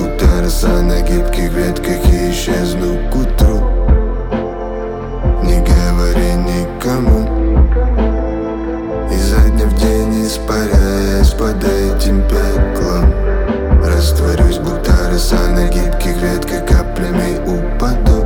будто роса на гибких ветках, и исчезну к утру. Не говори никому, изо дня в день испаряясь под этим пеклом. Растворюсь, будто роса на гибких ветках, каплями упаду.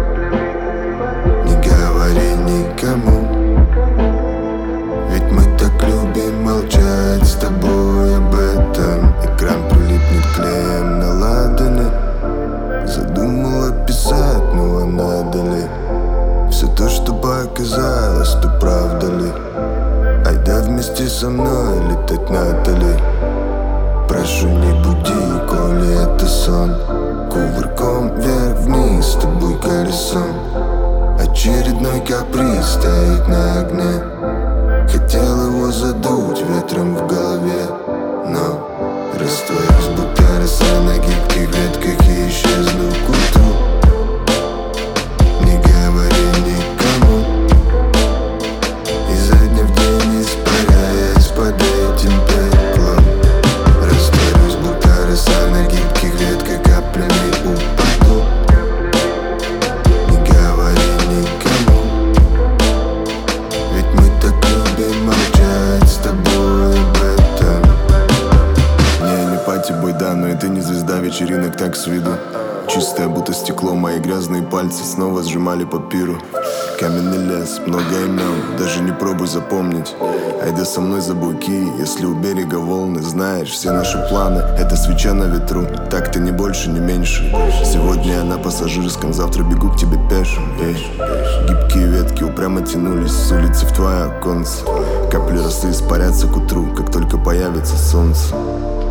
Не говори никому, ведь мы так любим молчать с тобой об этом. Экран прилипнет клеем на ладони. Задумала писать, ну а надо ли? Все то, что показалось, то правда ли? Айда вместе со мной летать надо. Прошу, не буди, коли это сон. Кувырком вверх-вниз с тобой колесом. Очередной каприз стоит на огне. Хотел его задуть ветром в голове, но растворюсь, будто роса на гибких ветках, и исчезну к утру. Не говори никому, изо дня в день испаряясь под этим пеклом. Растворюсь, будто роса на гибких ветках, каплями упаду. Не говори никому, ведь мы так любим молчать с тобой об этом. Не, не пати бойда, но это не звезда вечеринок так с виду. Чистое, будто стекло, мои грязные пальцы снова сжимали папиру. Каменный лес, много имен, даже не пробуй запомнить. Айда со мной за буйки, если у берега волны. Знаешь, все наши планы — это свеча на ветру. Так-то не больше, не меньше. Сегодня я на пассажирском, завтра бегу к тебе пешим. Гибкие ветки упрямо тянулись с улицы в твое оконце. Капли росы испарятся к утру, как только появится солнце.